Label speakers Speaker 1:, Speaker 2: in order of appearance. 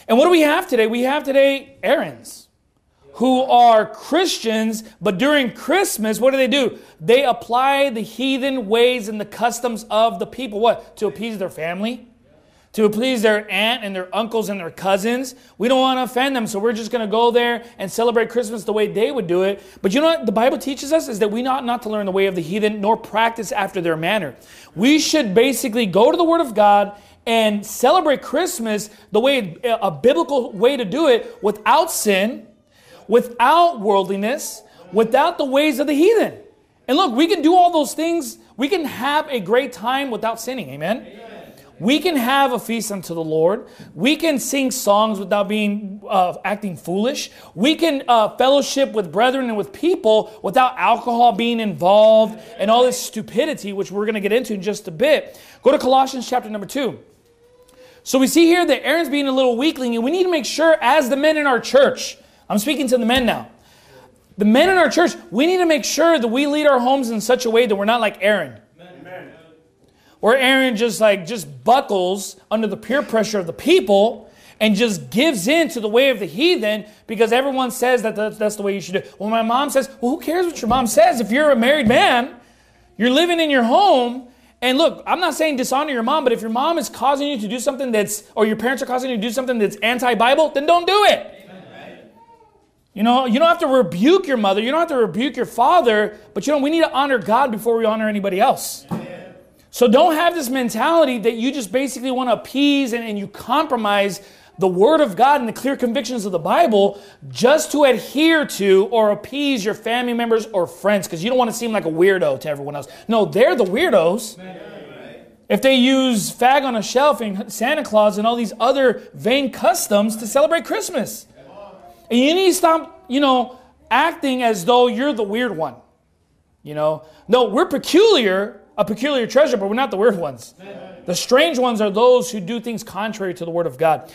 Speaker 1: And what do we have today? We have today Arians who are Christians, but during Christmas, what do? They apply the heathen ways and the customs of the people. What? To appease their family? To please their aunt and their uncles and their cousins. We don't want to offend them, so we're just going to go there and celebrate Christmas the way they would do it. But you know what the Bible teaches us is that we ought not to learn the way of the heathen, nor practice after their manner. We should basically go to the Word of God and celebrate Christmas the way, a biblical way to do it, without sin, without worldliness, without the ways of the heathen. And look, we can do all those things. We can have a great time without sinning. Amen? We can have a feast unto the Lord. We can sing songs without being acting foolish. We can fellowship with brethren and with people without alcohol being involved and all this stupidity, which we're going to get into in just a bit. Go to Colossians chapter number 2. So we see here that Aaron's being a little weakling, and we need to make sure, as the men in our church, I'm speaking to the men now. The men in our church, we need to make sure that we lead our homes in such a way that we're not like Aaron. Amen. Where Aaron just buckles under the peer pressure of the people and just gives in to the way of the heathen because everyone says that that's the way you should do it. Well, my mom says, well, who cares what your mom says? If you're a married man, you're living in your home. And look, I'm not saying dishonor your mom, but if your mom is causing you to do something or your parents are causing you to do something that's anti-Bible, then don't do it. You know, you don't have to rebuke your mother. You don't have to rebuke your father. But we need to honor God before we honor anybody else. Amen. So don't have this mentality that you just basically want to appease and you compromise the Word of God and the clear convictions of the Bible just to adhere to or appease your family members or friends because you don't want to seem like a weirdo to everyone else. No, they're the weirdos. Amen. If they use fag on a shelf and Santa Claus and all these other vain customs to celebrate Christmas. And you need to stop, acting as though you're the weird one. No, we're a peculiar treasure, but we're not the weird ones. The strange ones are those who do things contrary to the Word of God.